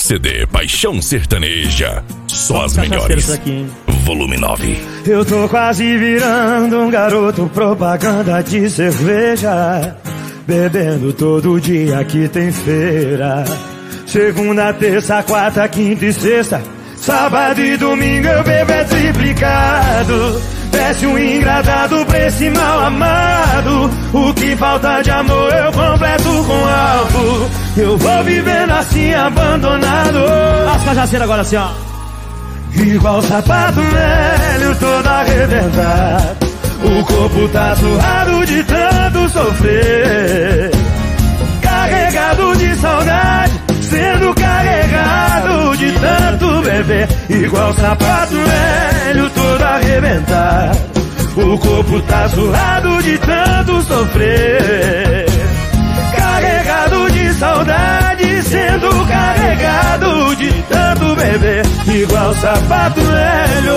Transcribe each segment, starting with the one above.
CD Paixão Sertaneja, só as melhores. Aqui, Volume 9. Eu tô quase virando um garoto propaganda de cerveja, bebendo todo dia que tem feira. Segunda, terça, quarta, quinta e sexta, sábado e domingo eu bebo é triplicado. Desce um engradado pra esse mal amado. O que falta de amor eu completo com álcool. Eu vou vivendo assim abandonado. As cajaceiras agora assim, ó. Igual sapato velho todo arrebentado. O corpo tá suado de tanto sofrer. Carregado de saudade, sendo carregado de tanto beber. Igual sapato velho todo arrebentado. O corpo tá suado de tanto sofrer. Carregado de saudade, sendo carregado de tanto beber. Igual sapato velho.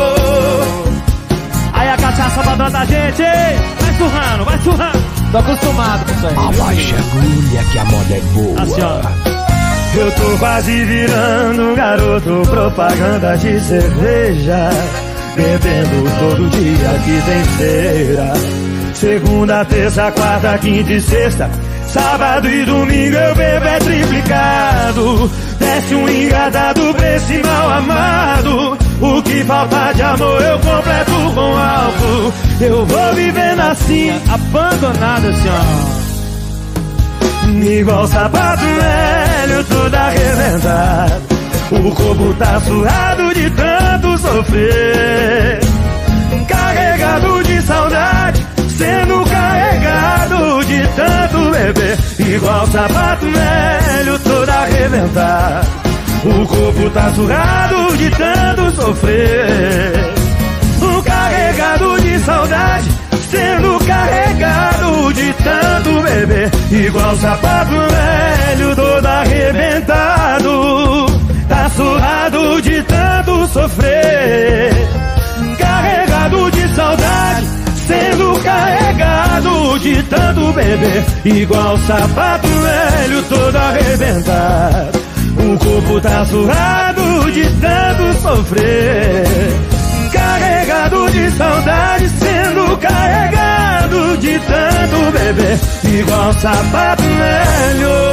Aí a cachaça badando a gente, hein? Vai surrando, vai surrando. Tô acostumado com isso aí. Abaixa a agulha que a moda é boa. Assim, ó. Eu tô quase virando um garoto propaganda de cerveja, bebendo todo dia que tem feira. Segunda, terça, quarta, quinta e sexta, sábado e domingo eu bebo é triplicado. Desce um engadado pra esse mal amado. O que falta de amor eu completo com álcool. Eu vou vivendo assim, abandonado assim, ó. Igual sapato velho todo arrebentado. O corpo tá suado de tanto sofrer. Carregado de saudade, sendo carregado de tanto beber. Igual sapato velho todo arrebentado. O corpo tá surrado de tanto sofrer. Carregado de saudade, sendo carregado de tanto beber. Igual sapato velho todo arrebentado. Tá surrado de tanto sofrer. Carregado de saudade, sendo carregado de tanto beber. Igual sapato velho todo arrebentado. O corpo tá surrado de tanto sofrer. Carregado de saudade, sendo carregado de tanto beber. Igual sapato velho.